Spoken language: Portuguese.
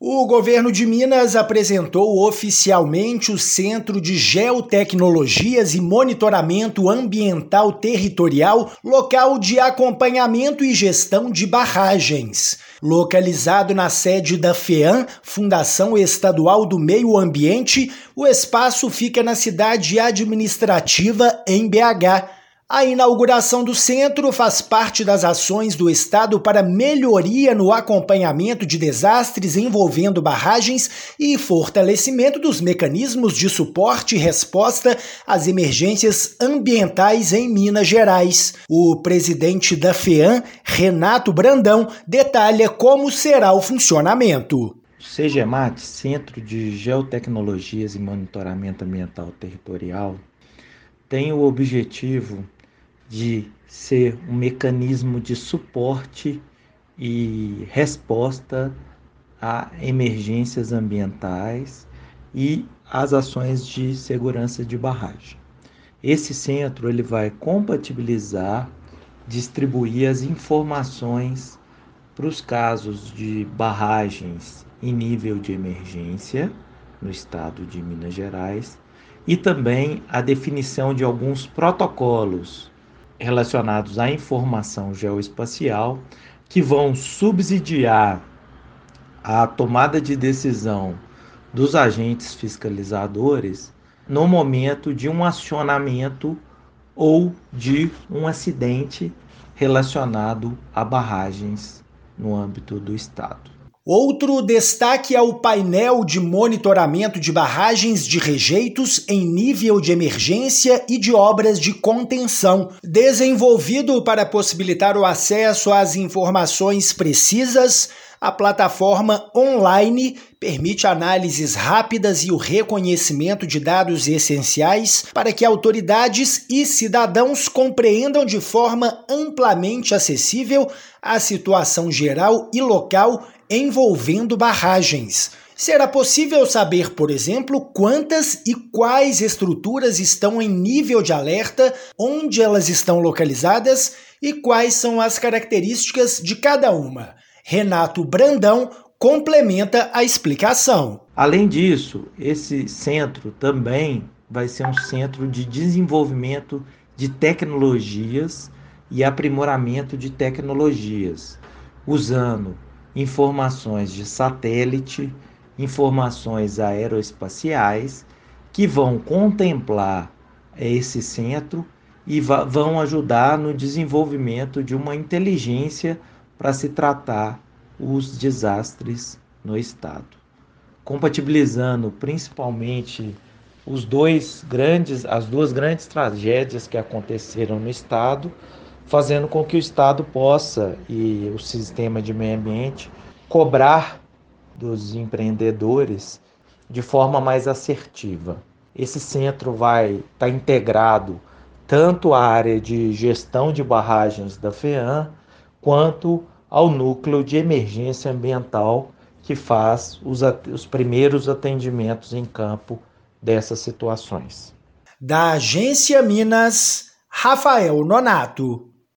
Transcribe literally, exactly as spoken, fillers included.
O governo de Minas apresentou oficialmente o Centro de Geotecnologias e Monitoramento Ambiental Territorial, local de acompanhamento e gestão de barragens. Localizado na sede da FEAM, Fundação Estadual do Meio Ambiente, o espaço fica na cidade administrativa em B H. A inauguração do centro faz parte das ações do Estado para melhoria no acompanhamento de desastres envolvendo barragens e fortalecimento dos mecanismos de suporte e resposta às emergências ambientais em Minas Gerais. O presidente da FEAM, Renato Brandão, detalha como será o funcionamento. O CEGEMAT, Centro de Geotecnologias e Monitoramento Ambiental Territorial, tem o objetivo de ser um mecanismo de suporte e resposta a emergências ambientais e às ações de segurança de barragem. Esse centro ele vai compatibilizar, distribuir as informações para os casos de barragens em nível de emergência no estado de Minas Gerais e também a definição de alguns protocolos relacionados à informação geoespacial que vão subsidiar a tomada de decisão dos agentes fiscalizadores no momento de um acionamento ou de um acidente relacionado a barragens no âmbito do estado. Outro destaque é o painel de monitoramento de barragens de rejeitos em nível de emergência e de obras de contenção, desenvolvido para possibilitar o acesso às informações precisas. A plataforma online permite análises rápidas e o reconhecimento de dados essenciais para que autoridades e cidadãos compreendam de forma amplamente acessível a situação geral e local envolvendo barragens. Será possível saber, por exemplo, quantas e quais estruturas estão em nível de alerta, onde elas estão localizadas e quais são as características de cada uma. Renato Brandão complementa a explicação. Além disso, esse centro também vai ser um centro de desenvolvimento de tecnologias e aprimoramento de tecnologias, usando informações de satélite, informações aeroespaciais, que vão contemplar esse centro e vão ajudar no desenvolvimento de uma inteligência para se tratar os desastres no estado, compatibilizando principalmente os dois grandes, as duas grandes tragédias que aconteceram no estado, fazendo com que o estado possa e o sistema de meio ambiente cobrar dos empreendedores de forma mais assertiva. Esse centro vai estar integrado tanto à área de gestão de barragens da FEAM, quanto ao núcleo de emergência ambiental que faz os, os primeiros atendimentos em campo dessas situações. Da Agência Minas, Rafael Nonato.